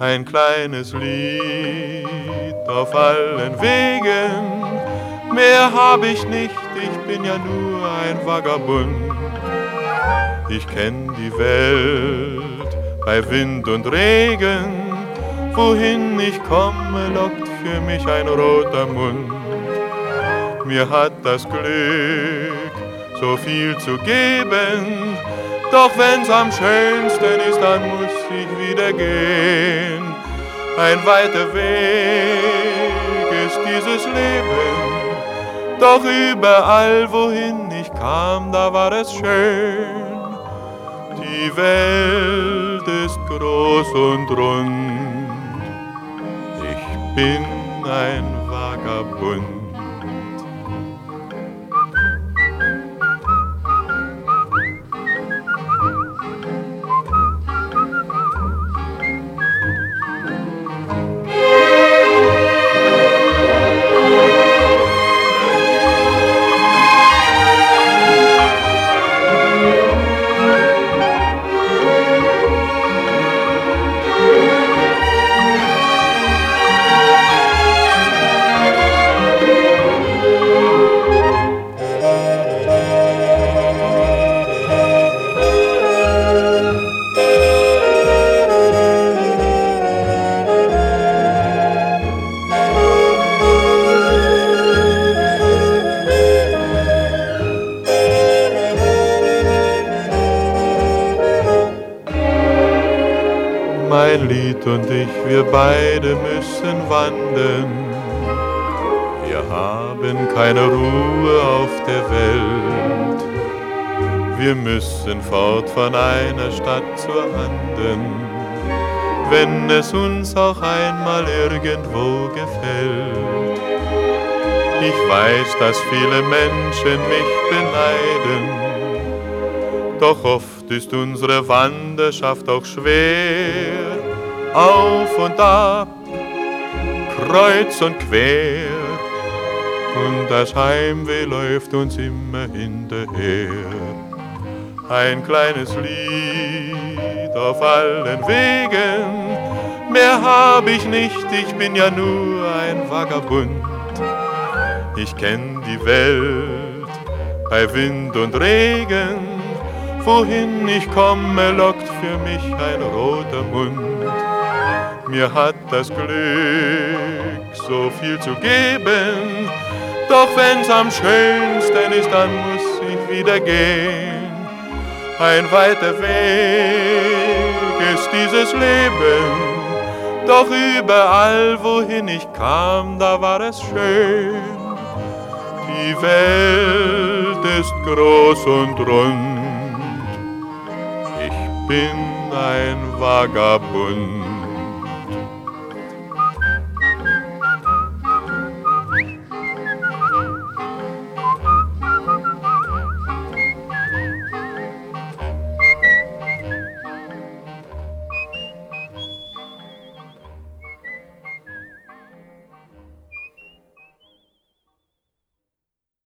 ein kleines Lied auf allen Wegen. Mehr hab ich nicht, ich bin ja nur ein Vagabund. Ich kenn die Welt bei Wind und Regen, wohin ich komme, lockt für mich ein roter Mund. Mir hat das Glück so viel zu geben, doch wenn's am schönsten ist, dann muss ich wieder gehen. Ein weiter Weg ist dieses Leben, doch überall, wohin ich kam, da war es schön. Die Welt ist groß und rund, ich bin ein Vagabund. Mein Lied und ich, wir beide müssen wandern. Wir haben keine Ruhe auf der Welt. Wir müssen fort von einer Stadt zur anderen, wenn es uns auch einmal irgendwo gefällt. Ich weiß, dass viele Menschen mich beneiden, doch oft ist unsere Wanderschaft auch schwer. Auf und ab, kreuz und quer, und das Heimweh läuft uns immer hinterher. Ein kleines Lied auf allen Wegen, mehr hab ich nicht, ich bin ja nur ein Vagabund. Ich kenn die Welt bei Wind und Regen, wohin ich komme, lockt für mich ein roter Mund. Mir hat das Glück so viel zu geben, doch wenn's am schönsten ist, dann muss ich wieder gehen. Ein weiter Weg ist dieses Leben, doch überall, wohin ich kam, da war es schön. Die Welt ist groß und rund, ich bin ein Vagabund.